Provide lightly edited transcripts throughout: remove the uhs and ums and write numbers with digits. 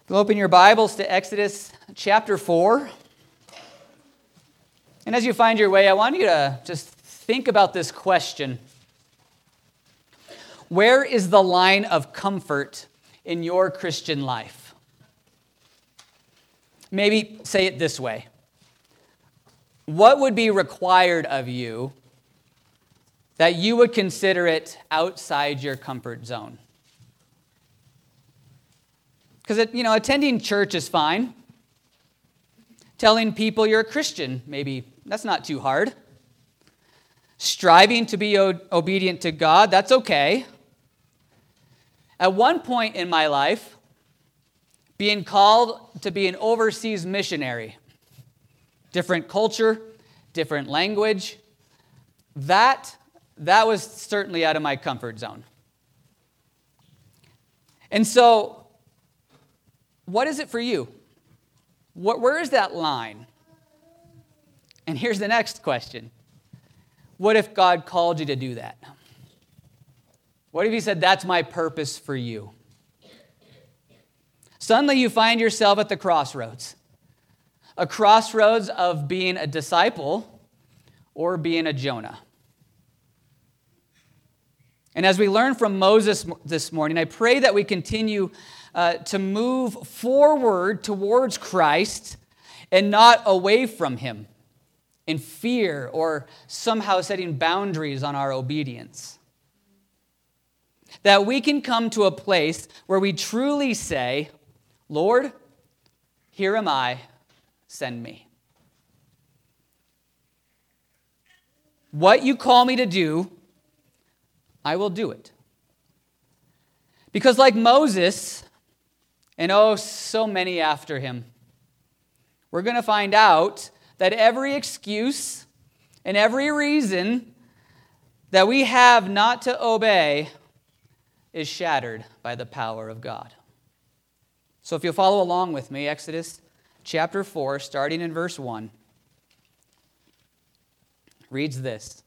You'll open your Bibles to Exodus chapter 4. And as you find your way, I want you to just think about this question. Where is the line of comfort in your Christian life? Maybe say it this way. What would be required of you that you would consider it outside your comfort zone? Because, attending church is fine. Telling people you're a Christian, maybe that's not too hard. Striving to be obedient to God, that's okay. At one point in my life, being called to be an overseas missionary, different culture, different language, that was certainly out of my comfort zone. And so, what is it for you? Where is that line? And here's the next question. What if God called you to do that? What if He said, that's my purpose for you? Suddenly you find yourself at the crossroads. A crossroads of being a disciple or being a Jonah. And as we learn from Moses this morning, I pray that we continue to move forward towards Christ and not away from Him in fear or somehow setting boundaries on our obedience. That we can come to a place where we truly say, Lord, here am I, send me. What you call me to do, I will do it. Because like Moses, and so many after him, we're going to find out that every excuse and every reason that we have not to obey is shattered by the power of God. So if you'll follow along with me, Exodus chapter 4, starting in verse 1, reads this.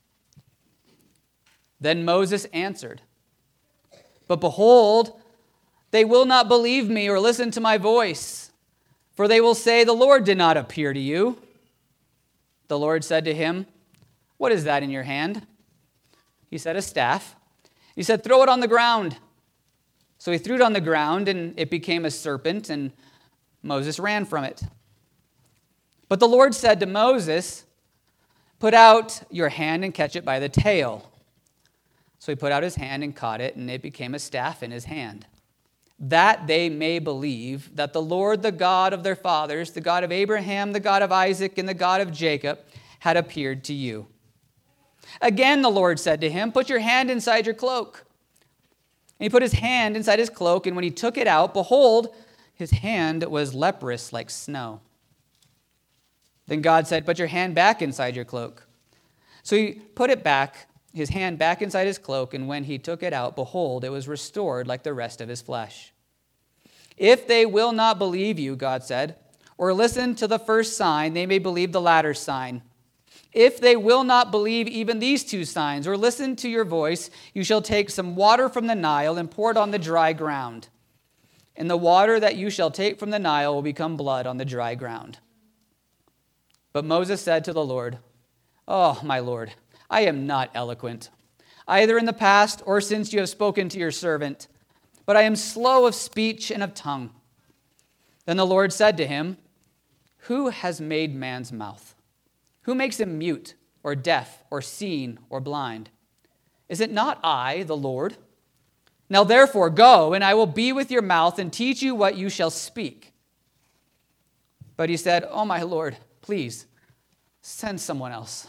Then Moses answered, "But behold, they will not believe me or listen to my voice, for they will say, 'The Lord did not appear to you.' The Lord said to him, 'What is that in your hand?' He said, 'A staff.' He said, 'Throw it on the ground.' So he threw it on the ground, and it became a serpent, and Moses ran from it. But the Lord said to Moses, 'Put out your hand and catch it by the tail.' So he put out his hand and caught it, and it became a staff in his hand. That they may believe that the Lord, the God of their fathers, the God of Abraham, the God of Isaac, and the God of Jacob, had appeared to you." Again the Lord said to him, "Put your hand inside your cloak." And he put his hand inside his cloak, and when he took it out, behold, his hand was leprous like snow. Then God said, "Put your hand back inside your cloak." So he put his hand back inside his cloak, and when he took it out, behold, it was restored like the rest of his flesh. "If they will not believe you," God said, "or listen to the first sign, they may believe the latter sign. If they will not believe even these two signs, or listen to your voice, you shall take some water from the Nile and pour it on the dry ground. And the water that you shall take from the Nile will become blood on the dry ground." But Moses said to the Lord, "Oh, my Lord, I am not eloquent, either in the past or since you have spoken to your servant, but I am slow of speech and of tongue." Then the Lord said to him, "Who has made man's mouth? Who makes him mute or deaf or seen or blind? Is it not I, the Lord? Now therefore go, and I will be with your mouth and teach you what you shall speak." But he said, "Oh, my Lord, please send someone else."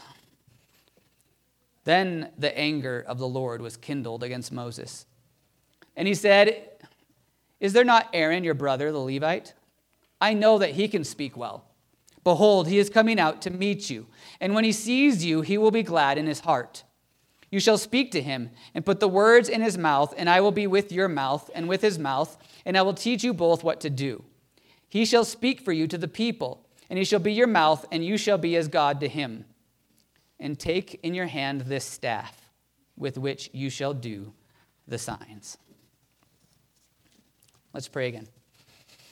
Then the anger of the Lord was kindled against Moses. And he said, "Is there not Aaron, your brother, the Levite? I know that he can speak well. Behold, he is coming out to meet you, and when he sees you, he will be glad in his heart. You shall speak to him and put the words in his mouth, and I will be with your mouth and with his mouth, and I will teach you both what to do. He shall speak for you to the people, and he shall be your mouth, and you shall be as God to him. And take in your hand this staff with which you shall do the signs." Let's pray again.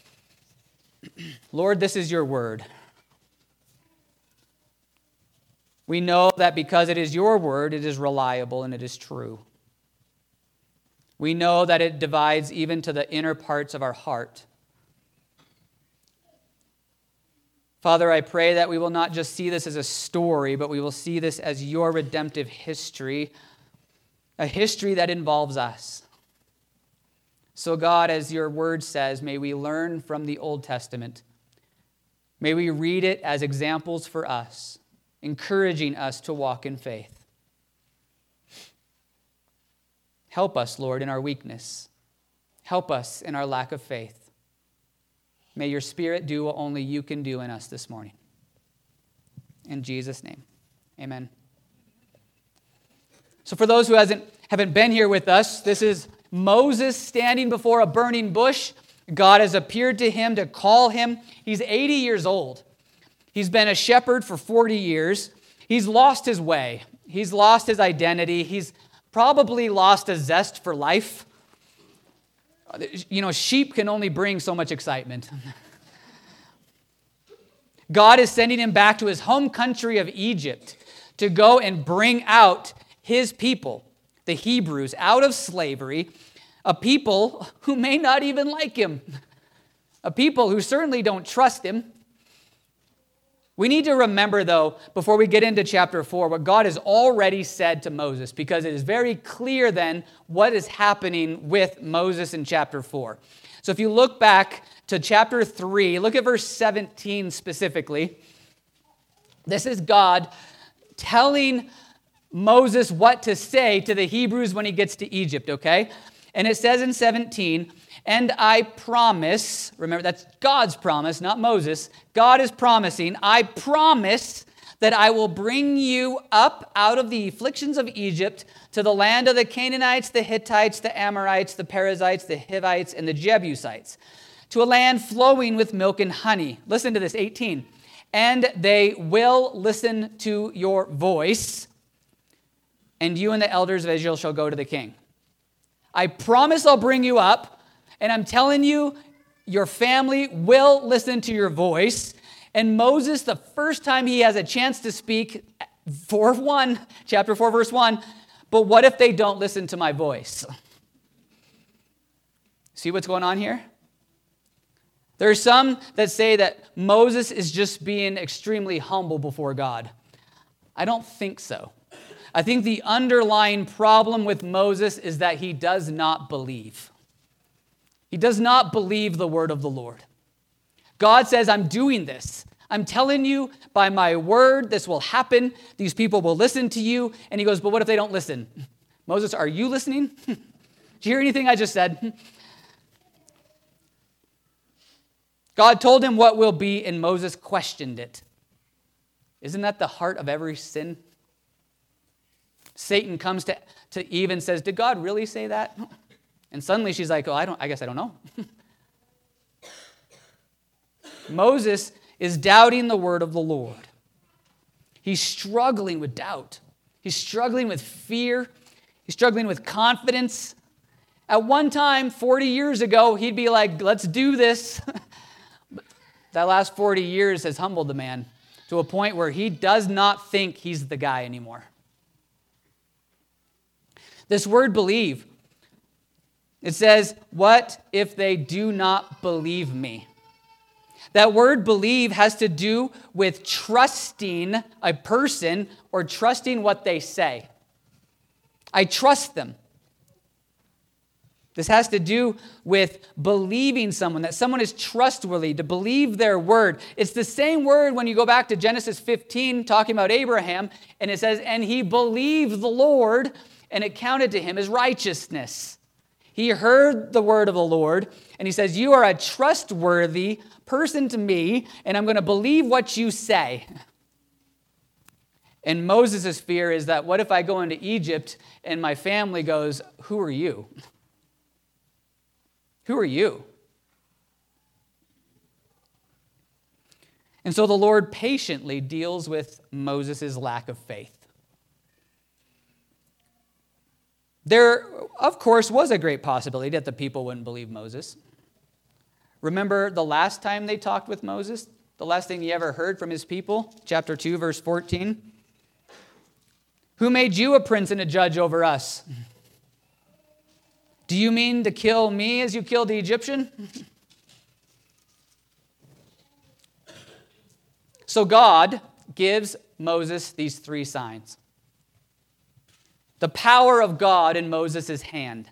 Lord, this is your word. We know that because it is your word, it is reliable and it is true. We know that it divides even to the inner parts of our heart. Father, I pray that we will not just see this as a story, but we will see this as your redemptive history, a history that involves us. So God, as your word says, may we learn from the Old Testament. May we read it as examples for us, encouraging us to walk in faith. Help us, Lord, in our weakness. Help us in our lack of faith. May your Spirit do what only you can do in us this morning. In Jesus' name, amen. So for those who haven't been here with us, this is Moses standing before a burning bush. God has appeared to him to call him. He's 80 years old. He's been a shepherd for 40 years. He's lost his way. He's lost his identity. He's probably lost a zest for life. You know, sheep can only bring so much excitement. God is sending him back to his home country of Egypt to go and bring out his people, the Hebrews, out of slavery, a people who may not even like him, a people who certainly don't trust him. We need to remember, though, before we get into chapter 4, what God has already said to Moses, because it is very clear then what is happening with Moses in chapter 4. So if you look back to chapter 3, look at verse 17 specifically. This is God telling Moses what to say to the Hebrews when he gets to Egypt, okay? And it says in 17, "And I promise," remember that's God's promise, not Moses. God is promising, "I promise that I will bring you up out of the afflictions of Egypt to the land of the Canaanites, the Hittites, the Amorites, the Perizzites, the Hivites, and the Jebusites, to a land flowing with milk and honey." Listen to this, 18. "And they will listen to your voice, and you and the elders of Israel shall go to the king." I promise I'll bring you up, and I'm telling you, your family will listen to your voice. And Moses, the first time he has a chance to speak, chapter 4, verse 1, "But what if they don't listen to my voice?" See what's going on here? There are some that say that Moses is just being extremely humble before God. I don't think so. I think the underlying problem with Moses is that he does not believe. He does not believe the word of the Lord. God says, "I'm doing this. I'm telling you by my word this will happen. These people will listen to you." And he goes, "But what if they don't listen?" Moses, are you listening? Did you hear anything I just said? God told him what will be, and Moses questioned it. Isn't that the heart of every sin? Satan comes to Eve and says, "Did God really say that?" And suddenly she's like, "Oh, I guess I don't know." Moses is doubting the word of the Lord. He's struggling with doubt. He's struggling with fear. He's struggling with confidence. At one time, 40 years ago, he'd be like, "Let's do this." That last 40 years has humbled the man to a point where he does not think he's the guy anymore. This word "believe," it says, "What if they do not believe me?" That word "believe" has to do with trusting a person or trusting what they say. I trust them. This has to do with believing someone, that someone is trustworthy, to believe their word. It's the same word when you go back to Genesis 15, talking about Abraham, and it says, "And he believed the Lord, and it counted to him as righteousness." He heard the word of the Lord, and he says, "You are a trustworthy person to me, and I'm going to believe what you say." And Moses' fear is that, what if I go into Egypt and my family goes, "Who are you? Who are you?" And so the Lord patiently deals with Moses' lack of faith. There, of course, was a great possibility that the people wouldn't believe Moses. Remember the last time they talked with Moses? The last thing he ever heard from his people? Chapter 2, verse 14. Who made you a prince and a judge over us? Do you mean to kill me as you killed the Egyptian? So God gives Moses these three signs. The power of God in Moses' hand.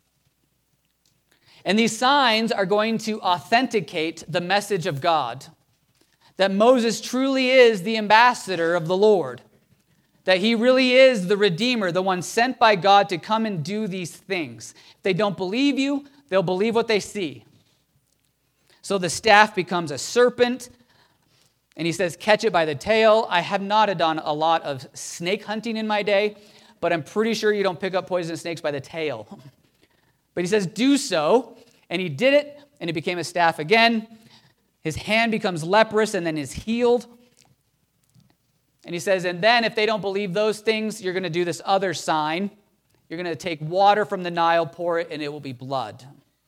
And these signs are going to authenticate the message of God, that Moses truly is the ambassador of the Lord, that he really is the Redeemer, the one sent by God to come and do these things. If they don't believe you, they'll believe what they see. So the staff becomes a serpent, and he says, catch it by the tail. I have not done a lot of snake hunting in my day, but I'm pretty sure you don't pick up poisonous snakes by the tail. But he says, do so. And he did it, and it became a staff again. His hand becomes leprous and then is healed. And he says, and then if they don't believe those things, you're going to do this other sign. You're going to take water from the Nile, pour it, and it will be blood.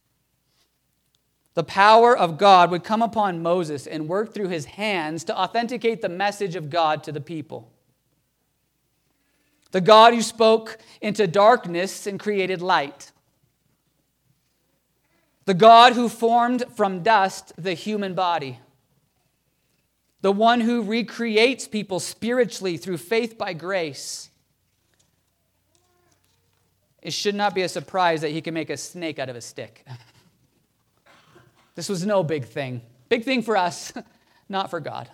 The power of God would come upon Moses and work through his hands to authenticate the message of God to the people. The God who spoke into darkness and created light. The God who formed from dust the human body. The one who recreates people spiritually through faith by grace. It should not be a surprise that he can make a snake out of a stick. This was no big thing. Big thing for us, not for God.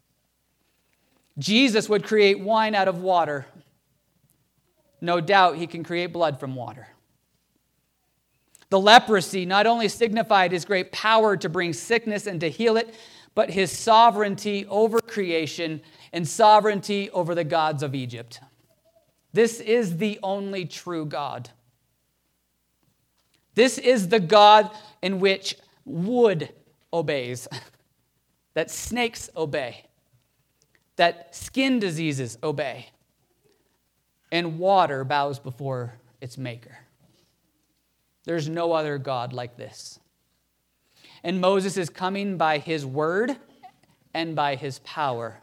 Jesus would create wine out of water. No doubt he can create blood from water. The leprosy not only signified his great power to bring sickness and to heal it, but his sovereignty over creation and sovereignty over the gods of Egypt. This is the only true God. This is the God in which wood obeys, that snakes obey, that skin diseases obey, and water bows before its maker. There's no other God like this. And Moses is coming by his word and by his power.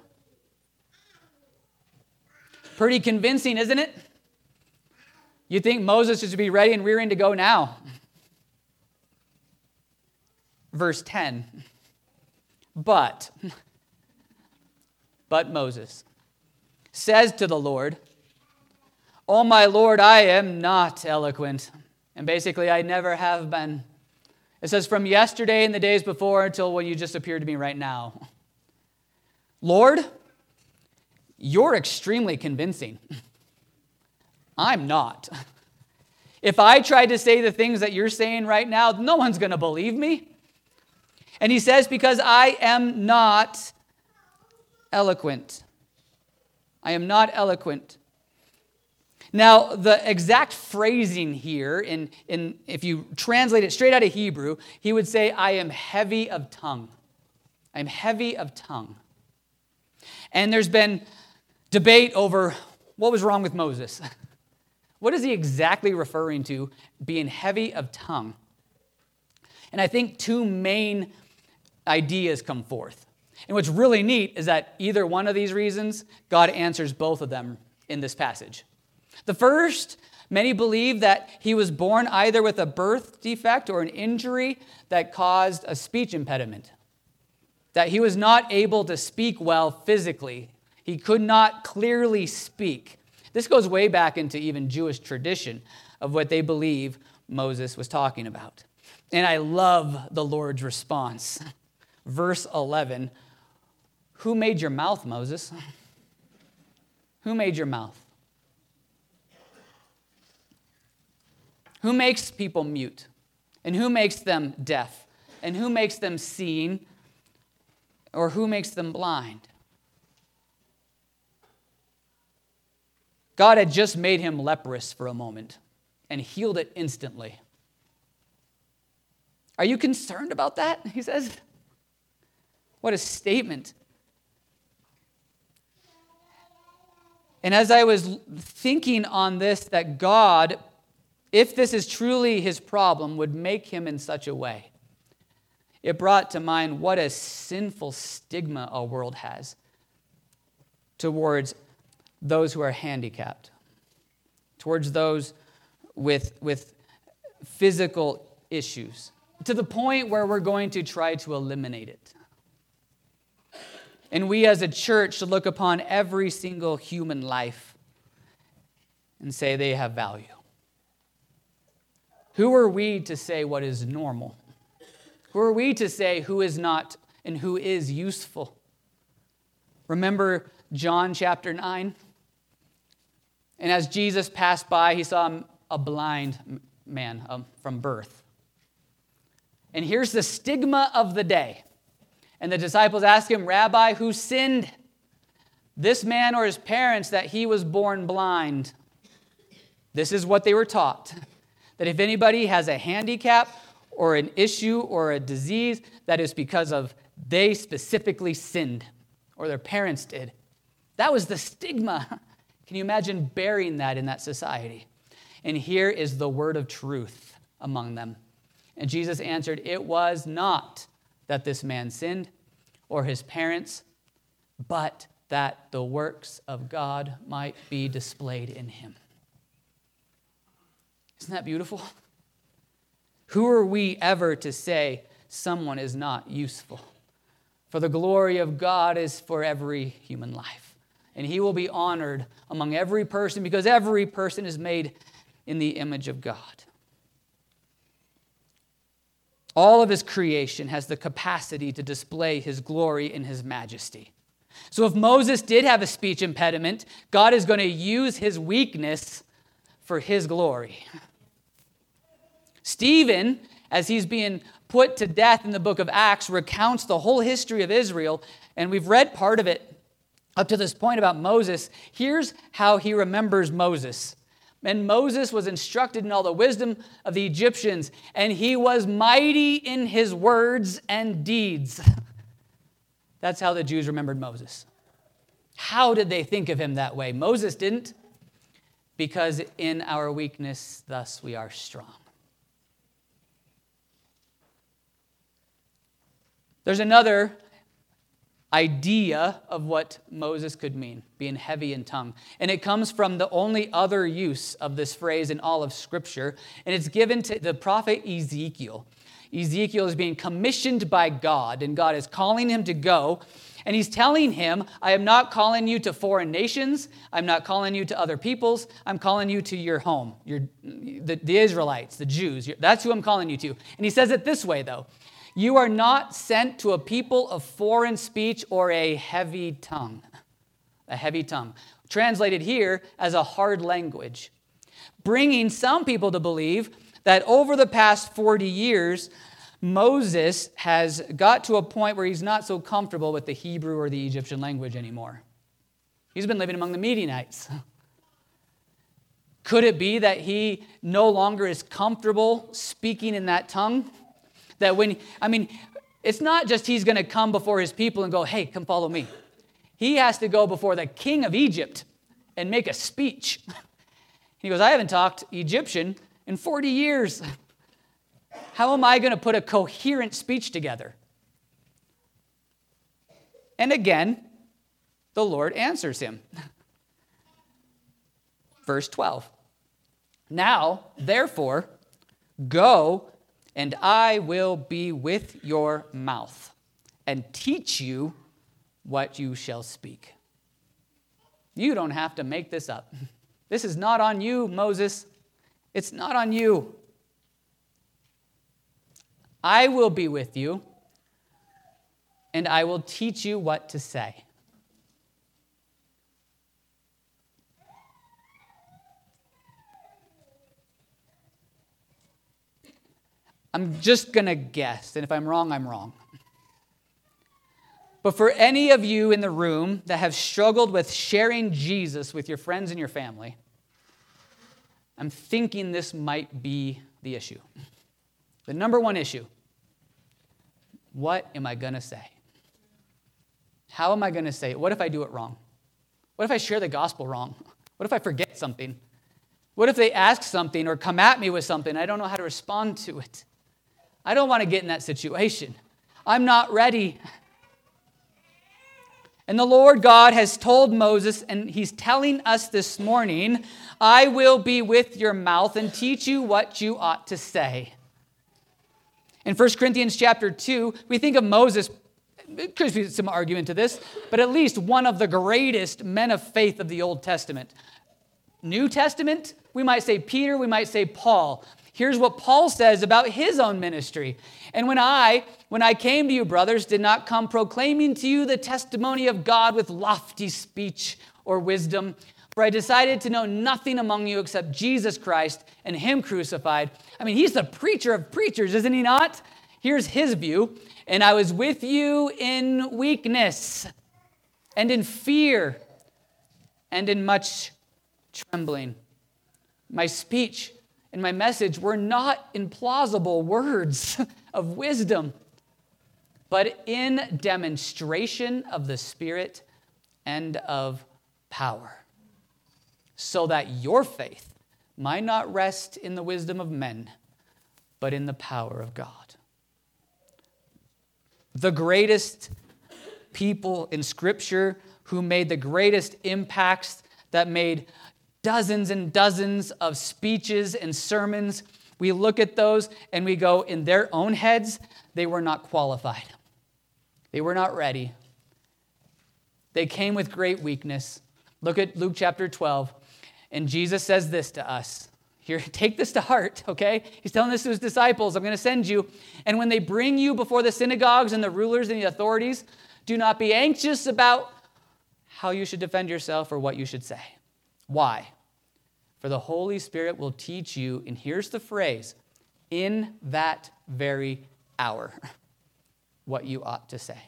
Pretty convincing, isn't it? You think Moses should be ready and rearing to go now. Verse 10. But Moses says to the Lord, "Oh, my Lord, I am not eloquent." And basically, I never have been. It says from yesterday and the days before until when you just appeared to me right now. Lord, you're extremely convincing. I'm not. If I tried to say the things that you're saying right now, no one's going to believe me. And he says, because I am not eloquent. I am not eloquent. Now, the exact phrasing here, if you translate it straight out of Hebrew, he would say, I am heavy of tongue. I'm heavy of tongue. And there's been debate over what was wrong with Moses. What is he exactly referring to, being heavy of tongue? And I think two main ideas come forth. And what's really neat is that either one of these reasons, God answers both of them in this passage. The first, many believe that he was born either with a birth defect or an injury that caused a speech impediment, that he was not able to speak well physically. He could not clearly speak. This goes way back into even Jewish tradition of what they believe Moses was talking about. And I love the Lord's response. Verse 11, who made your mouth, Moses? Who made your mouth? Who makes people mute? And who makes them deaf? And who makes them seeing? Or who makes them blind? God had just made him leprous for a moment and healed it instantly. Are you concerned about that? He says. What a statement. And as I was thinking on this, that God, if this is truly his problem, would make him in such a way. it brought to mind what a sinful stigma our world has towards those who are handicapped, towards those with physical issues, to the point where we're going to try to eliminate it. And we as a church should look upon every single human life and say they have value. Who are we to say what is normal? Who are we to say who is not and who is useful? Remember John chapter 9? And as Jesus passed by, he saw a blind man from birth. And here's the stigma of the day. And the disciples ask him, Rabbi, who sinned, this man or his parents, that he was born blind? This is what they were taught, that if anybody has a handicap or an issue or a disease, that is because of they specifically sinned or their parents did. That was the stigma. Can you imagine bearing that in that society? And here is the word of truth among them. And Jesus answered, it was not that this man sinned or his parents, but that the works of God might be displayed in him. Isn't that beautiful? Who are we ever to say someone is not useful? For the glory of God is for every human life. And he will be honored among every person because every person is made in the image of God. All of his creation has the capacity to display his glory and his majesty. So if Moses did have a speech impediment, God is going to use his weakness for his glory. Stephen, as he's being put to death in the book of Acts, recounts the whole history of Israel, and we've read part of it up to this point about Moses. Here's how he remembers Moses. And Moses was instructed in all the wisdom of the Egyptians, and he was mighty in his words and deeds. That's how the Jews remembered Moses. How did they think of him that way? Moses didn't, because in our weakness, thus we are strong. There's another idea of what Moses could mean, being heavy in tongue. And it comes from the only other use of this phrase in all of Scripture, and it's given to the prophet Ezekiel. Ezekiel is being commissioned by God, and God is calling him to go, and he's telling him, I am not calling you to foreign nations, I'm not calling you to other peoples, I'm calling you to your home, the Israelites, the Jews. That's who I'm calling you to. And he says it this way, though. You are not sent to a people of foreign speech or a heavy tongue. A heavy tongue. Translated here as a hard language. Bringing some people to believe that over the past 40 years, Moses has got to a point where he's not so comfortable with the Hebrew or the Egyptian language anymore. He's been living among the Midianites. Could it be that he no longer is comfortable speaking in that tongue? That it's not just he's going to come before his people and go, hey, come follow me. He has to go before the king of Egypt and make a speech. He goes, I haven't talked Egyptian in 40 years. How am I going to put a coherent speech together? And again, the Lord answers him. Verse 12. Now, therefore, go, and I will be with your mouth and teach you what you shall speak. You don't have to make this up. This is not on you, Moses. It's not on you. I will be with you, and I will teach you what to say. I'm just going to guess, and if I'm wrong, I'm wrong. But for any of you in the room that have struggled with sharing Jesus with your friends and your family, I'm thinking this might be the issue. The number one issue. What am I going to say? How am I going to say it? What if I do it wrong? What if I share the gospel wrong? What if I forget something? What if they ask something or come at me with something? I don't know how to respond to it. I don't want to get in that situation. I'm not ready. And the Lord God has told Moses, and he's telling us this morning, I will be with your mouth and teach you what you ought to say. In 1 Corinthians chapter 2, we think of Moses, there could be some argument to this, but at least one of the greatest men of faith of the Old Testament. New Testament, we might say Peter, we might say Paul. Here's what Paul says about his own ministry. And when I came to you, brothers, did not come proclaiming to you the testimony of God with lofty speech or wisdom, for I decided to know nothing among you except Jesus Christ and him crucified. I mean, he's the preacher of preachers, isn't he not? Here's his view. And I was with you in weakness and in fear and in much trembling. My speech and my message were not in plausible words of wisdom, but in demonstration of the Spirit and of power, so that your faith might not rest in the wisdom of men, but in the power of God. The greatest people in Scripture who made the greatest impacts, that made dozens and dozens of speeches and sermons, we look at those and we go, in their own heads, they were not qualified. They were not ready. They came with great weakness. Look at Luke chapter 12. And Jesus says this to us. Here, take this to heart, okay? He's telling this to his disciples. I'm going to send you. And when they bring you before the synagogues and the rulers and the authorities, do not be anxious about how you should defend yourself or what you should say. Why? For the Holy Spirit will teach you, and here's the phrase, in that very hour, what you ought to say.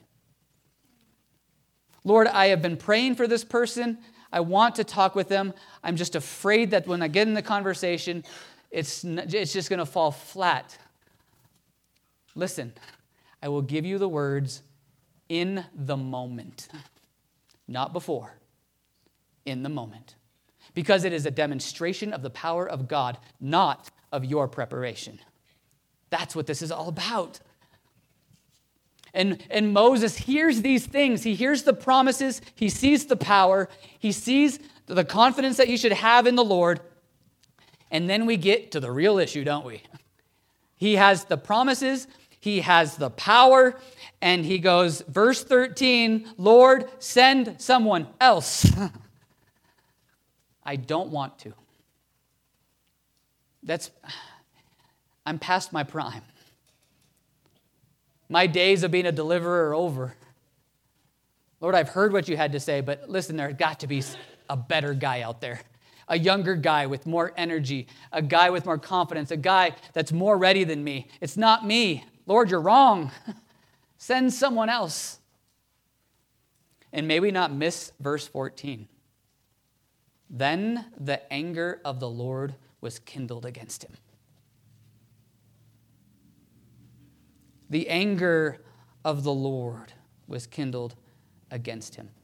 Lord, I have been praying for this person. I want to talk with them. I'm just afraid that when I get in the conversation, it's just going to fall flat. Listen, I will give you the words in the moment, not before, in the moment. Because it is a demonstration of the power of God, not of your preparation. That's what this is all about. And Moses hears these things. He hears the promises. He sees the power. He sees the confidence that he should have in the Lord. And then we get to the real issue, don't we? He has the promises. He has the power. And he goes, verse 13, Lord, send someone else. I don't want to. I'm past my prime. My days of being a deliverer are over. Lord, I've heard what you had to say, but listen, there's got to be a better guy out there. A younger guy with more energy, a guy with more confidence, a guy that's more ready than me. It's not me. Lord, you're wrong. Send someone else. And may we not miss verse 14. Then the anger of the Lord was kindled against him. The anger of the Lord was kindled against him.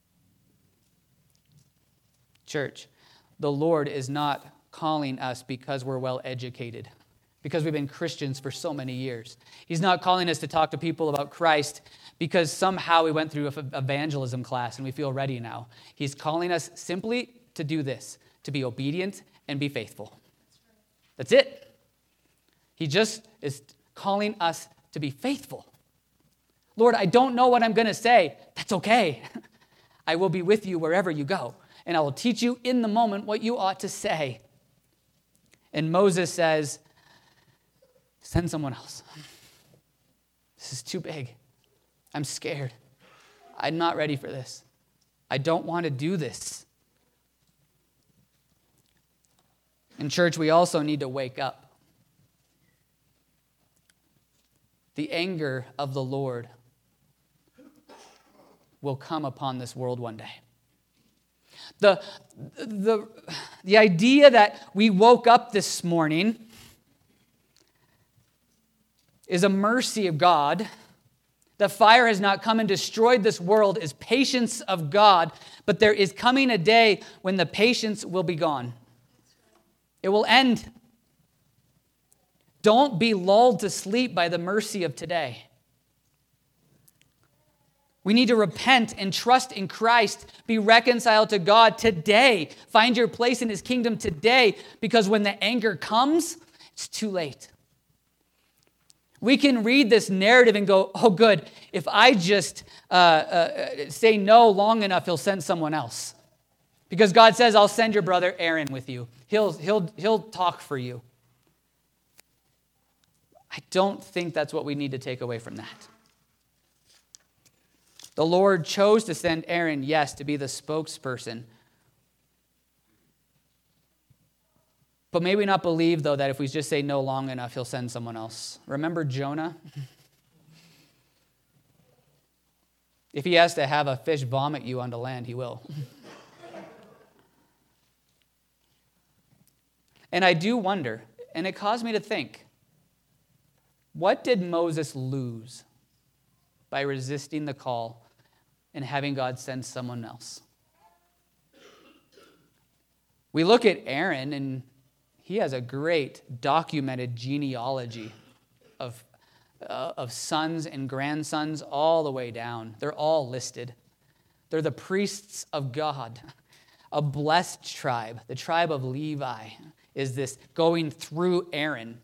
Church, the Lord is not calling us because we're well educated, because we've been Christians for so many years. He's not calling us to talk to people about Christ because somehow we went through an evangelism class and we feel ready now. He's calling us simply to do this, to be obedient and be faithful. That's it. He just is calling us to be faithful. Lord, I don't know what I'm going to say. That's okay. I will be with you wherever you go, and I will teach you in the moment what you ought to say. And Moses says, send someone else. This is too big. I'm scared. I'm not ready for this. I don't want to do this. In church, we also need to wake up. The anger of the Lord will come upon this world one day. The idea that we woke up this morning is a mercy of God. The fire has not come and destroyed this world is patience of God, but there is coming a day when the patience will be gone. It will end. Don't be lulled to sleep by the mercy of today. We need to repent and trust in Christ, be reconciled to God today. Find your place in his kingdom today, because when the anger comes, it's too late. We can read this narrative and go, oh, good, if I just say no long enough, he'll send someone else. Because God says, I'll send your brother Aaron with you. He'll talk for you. I don't think that's what we need to take away from that. The Lord chose to send Aaron, yes, to be the spokesperson. But may we not believe, though, that if we just say no long enough, he'll send someone else. Remember Jonah? If he has to have a fish vomit you onto land, he will. And I do wonder, and it caused me to think, what did Moses lose by resisting the call and having God send someone else? We look at Aaron, and he has a great documented genealogy of sons and grandsons all the way down. They're all listed. They're the priests of God, a blessed tribe. The tribe of Levi is this going through Aaron.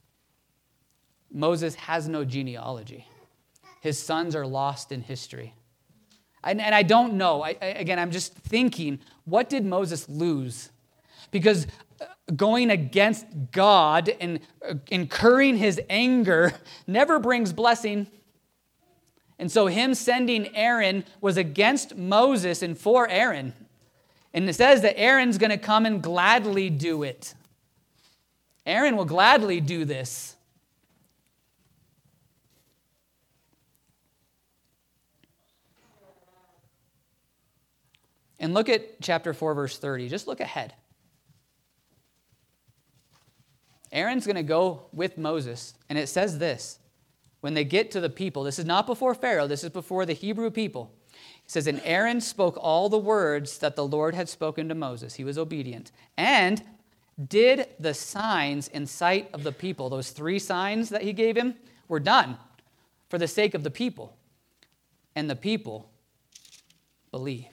Moses has no genealogy. His sons are lost in history. And I don't know. Again, I'm just thinking, what did Moses lose? Because going against God and incurring his anger never brings blessing. And so him sending Aaron was against Moses and for Aaron. And it says that Aaron's going to come and gladly do it. Aaron will gladly do this. And look at chapter 4, verse 30. Just look ahead. Aaron's going to go with Moses, and it says this. When they get to the people, this is not before Pharaoh, this is before the Hebrew people. It says, and Aaron spoke all the words that the Lord had spoken to Moses. He was obedient. And did the signs in sight of the people. Those 3 signs that he gave him were done for the sake of the people. And the people believed.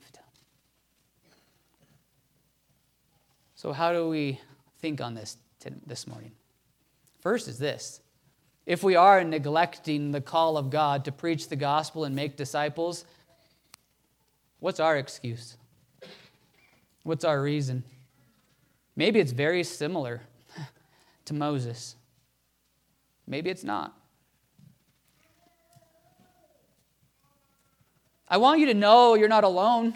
So how do we think on this morning? First is this. If we are neglecting the call of God to preach the gospel and make disciples, what's our excuse? What's our reason? Maybe it's very similar to Moses. Maybe it's not. I want you to know you're not alone.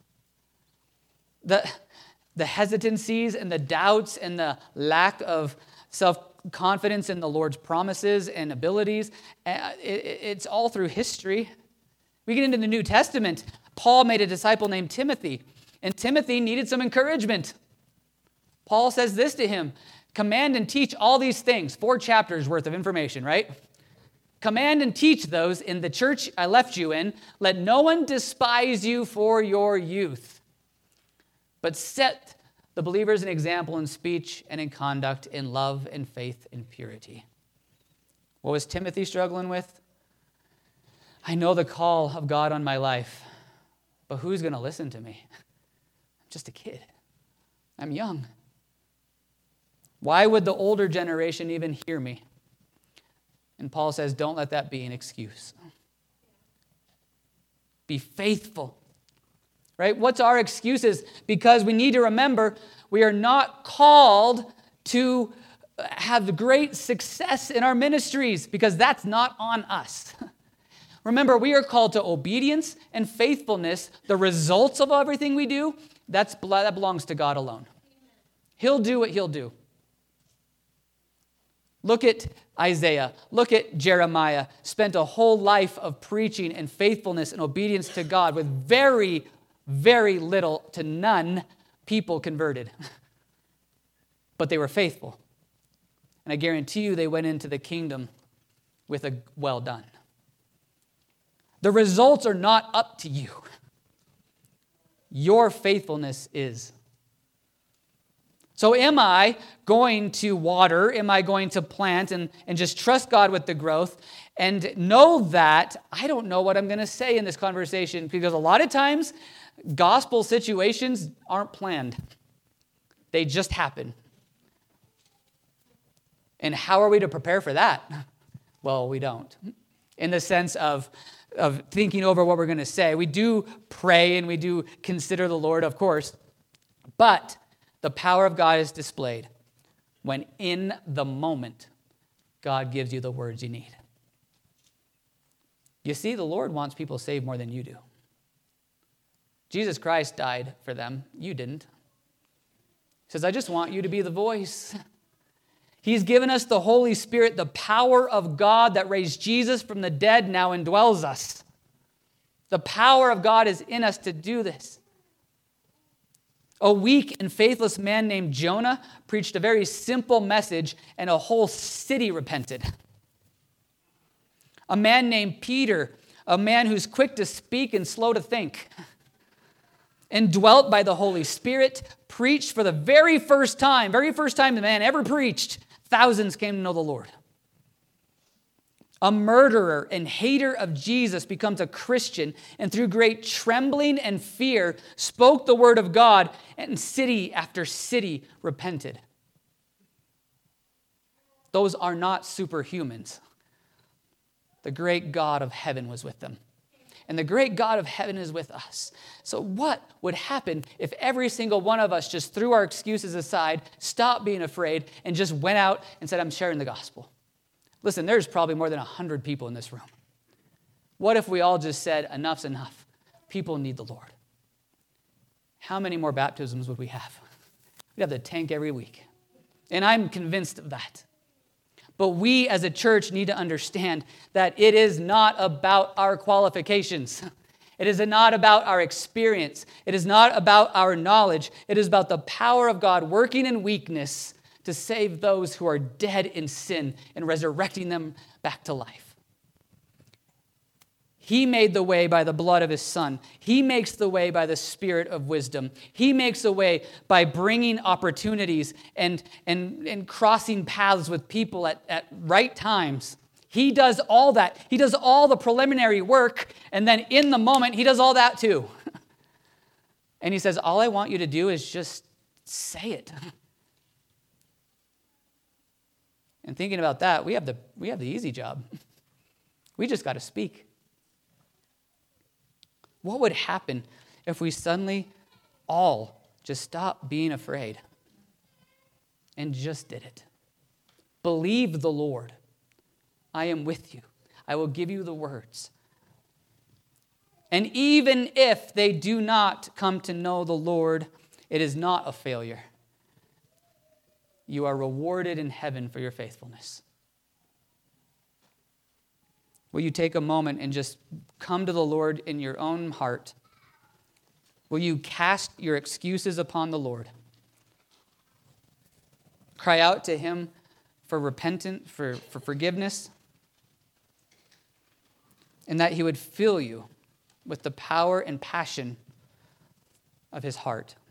The hesitancies and the doubts and the lack of self-confidence in the Lord's promises and abilities, it's all through history. We get into the New Testament. Paul made a disciple named Timothy, and Timothy needed some encouragement. Paul says this to him, command and teach all these things, 4 chapters worth of information, right? Command and teach those in the church I left you in. Let no one despise you for your youth. But set the believers an example in speech and in conduct, in love and faith and purity. What was Timothy struggling with? I know the call of God on my life, but who's going to listen to me? I'm just a kid. I'm young. Why would the older generation even hear me? And Paul says, don't let that be an excuse. Be faithful. Right? What's our excuses? Because we need to remember we are not called to have the great success in our ministries, because that's not on us. Remember, we are called to obedience and faithfulness. The results of everything we do, that belongs to God alone. He'll do what he'll do. Look at Isaiah. Look at Jeremiah. Spent a whole life of preaching and faithfulness and obedience to God with very, very little to none people converted. But they were faithful. And I guarantee you they went into the kingdom with a well done. The results are not up to you. Your faithfulness is. So am I going to water? Am I going to plant and just trust God with the growth? and know that I don't know what I'm going to say in this conversation, because a lot of times gospel situations aren't planned. They just happen. And how are we to prepare for that? Well, we don't. In the sense of thinking over what we're going to say. We do pray and we do consider the Lord, of course. But the power of God is displayed when in the moment God gives you the words you need. You see, the Lord wants people saved more than you do. Jesus Christ died for them. You didn't. He says, I just want you to be the voice. He's given us the Holy Spirit. The power of God that raised Jesus from the dead now indwells us. The power of God is in us to do this. A weak and faithless man named Jonah preached a very simple message, and a whole city repented. A man named Peter, a man who's quick to speak and slow to think, indwelt by the Holy Spirit, preached for the very first time the man ever preached, thousands came to know the Lord. A murderer and hater of Jesus becomes a Christian, and through great trembling and fear spoke the word of God, and city after city repented. Those are not superhumans. The great God of heaven was with them. And the great God of heaven is with us. So what would happen if every single one of us just threw our excuses aside, stopped being afraid, and just went out and said, I'm sharing the gospel? Listen, there's probably more than 100 people in this room. What if we all just said, enough's enough? People need the Lord. How many more baptisms would we have? We'd have the tank every week. And I'm convinced of that. But we as a church need to understand that it is not about our qualifications. It is not about our experience. It is not about our knowledge. It is about the power of God working in weakness to save those who are dead in sin and resurrecting them back to life. He made the way by the blood of his Son. He makes the way by the Spirit of wisdom. He makes the way by bringing opportunities and crossing paths with people at right times. He does all that. He does all the preliminary work, and then in the moment, he does all that too. And he says, all I want you to do is just say it. And thinking about that, we have the easy job. We just got to speak. What would happen if we suddenly all just stopped being afraid and just did it? Believe the Lord. I am with you. I will give you the words. And even if they do not come to know the Lord, it is not a failure. You are rewarded in heaven for your faithfulness. Will you take a moment and just come to the Lord in your own heart? Will you cast your excuses upon the Lord? Cry out to him for repentance, for forgiveness, and that he would fill you with the power and passion of his heart.